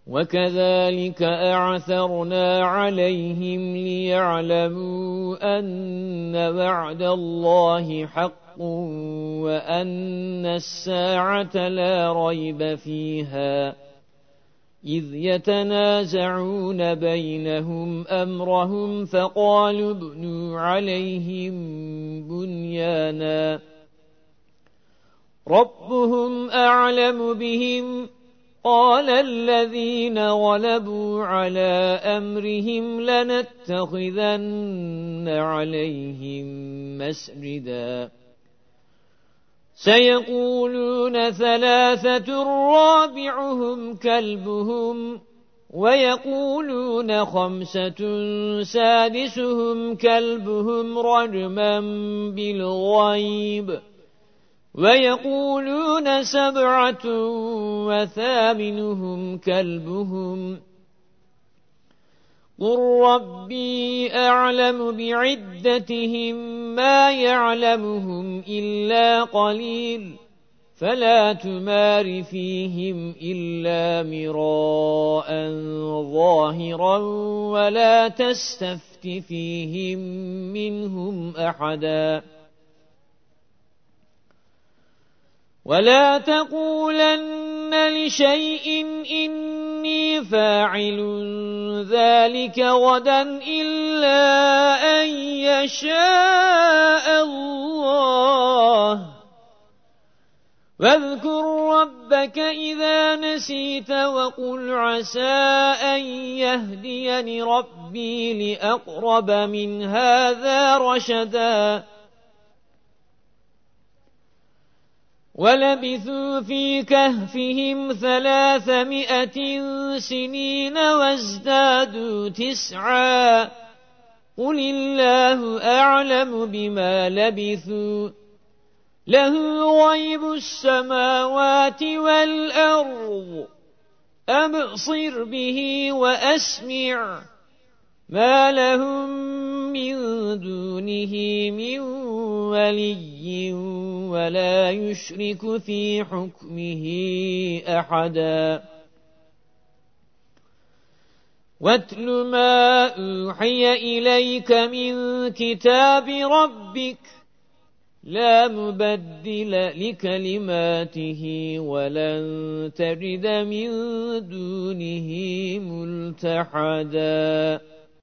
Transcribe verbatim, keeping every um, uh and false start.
وكذلك أعثرنا عليهم ليعلموا أن وعد الله حق وأن الساعة لا ريب فيها إذ يتنازعون بينهم أمرهم فقالوا ابنوا عليهم بنيانا ربهم أعلم بهم قال الذين غلبوا على أمرهم لنتخذن عليهم مسجدا سيقولون ثلاثة رابعهم كلبهم ويقولون خمسة سادسهم كلبهم رجما بالغيب ويقولون سبعة وثامنهم كلبهم قل ربي أعلم بعدتهم ما يعلمهم إلا قليل فلا تمار فيهم إلا مراء ظاهرا ولا تستفت فيهم منهم أحدا ولا تقولن لشيء إني فاعل ذلك غدا إلا أن يشاء الله واذكر ربك إذا نسيت وقل عسى أن يهديني ربي لأقرب من هذا رشدا ولبثوا في كهفهم ثلاثمائة سنين وازدادوا تسعا قل الله أعلم بما لبثوا له غيب السماوات والأرض أبصر به وأسمع ما لهم من دونه من ولي ولا يشرك في حكمه أحدا واتل ما أوحي إليك من كتاب ربك لا مبدل لكلماته ولن تجد من دونه ملتحدا